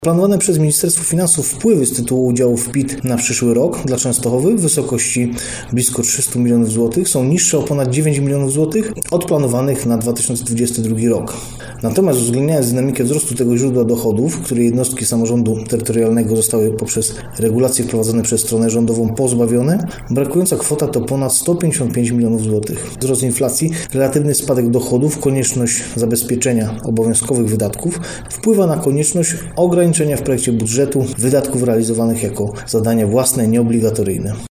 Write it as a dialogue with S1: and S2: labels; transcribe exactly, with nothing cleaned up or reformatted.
S1: Planowane przez Ministerstwo Finansów wpływy z tytułu udziału w P I T na przyszły rok dla Częstochowy w wysokości blisko trzysta milionów złotych są niższe o ponad dziewięć milionów złotych od planowanych na dwa tysiące dwudziesty drugi rok. Natomiast uwzględniając dynamikę wzrostu tego źródła dochodów, które jednostki samorządu terytorialnego zostały poprzez regulacje wprowadzone przez stronę rządową pozbawione, brakująca kwota to ponad sto pięćdziesiąt pięć milionów złotych. Wzrost inflacji, relatywny spadek dochodów, konieczność zabezpieczenia obowiązkowych wydatków wpływa na konieczność ograniczenia w projekcie budżetu wydatków realizowanych jako zadania własne, nieobligatoryjne.